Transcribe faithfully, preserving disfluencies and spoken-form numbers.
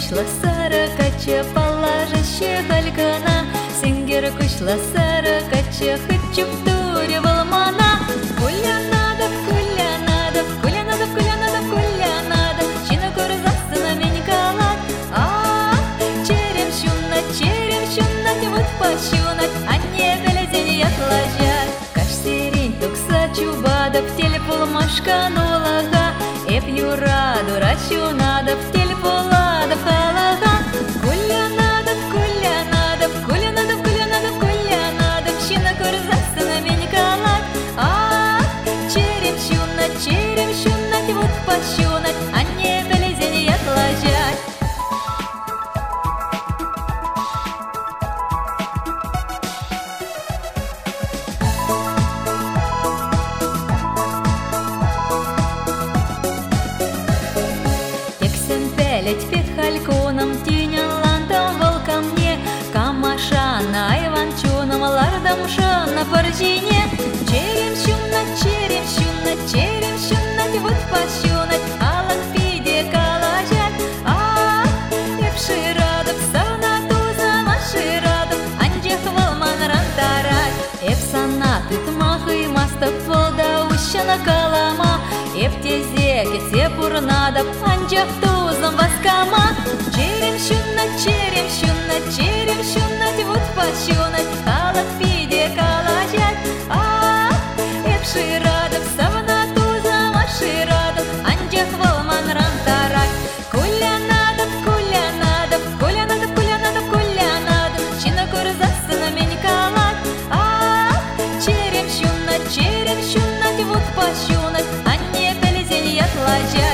кучла сара кача положище халькана, сингер кучла сара кача хочу в туре волмана. Куля надо, куля надо, куля надо, куля надо, куля надо, чина курзасы на меня калат. А, черем щуна, черем щуна, вот пощунать, а не белезень я тлажат. Каш сирень тукса чубада, в теле полмашка нулага, эп юраду рачу надо, в теле полада в халага. Куля надо, куля надо, куля надо, куля надо, куля надо, чина курзасы на меня калат. А, черем щуна, черем щуна, вот пощунать, а не белезень я тлажат. Ледь фехальконом, тинен лантом волком мне, камашана иванчуном, лардом шана поржине. Черем щуна, черем щуна, черем щуна, вот пощунать, алак пиде калажат. А, эпши радов, савна туза маши радов, анджех волман рантарат. Эпсанаты тмахы мастов волда ущана калама, эптезеки сепурнадов, анджех тузом воскама. Черем щуна, черем щуна, черем щуна, вот пощунать, алак пиде калажат. А, эпши радов, савна туза маши радов, анджех волман рантарат. Куля надо, куля надо, куля надо, куля надо, куля надо, чина курзасы на меня калат. А, черем щуна, черем щуна, вот пощунать, а не белезень я тлажат.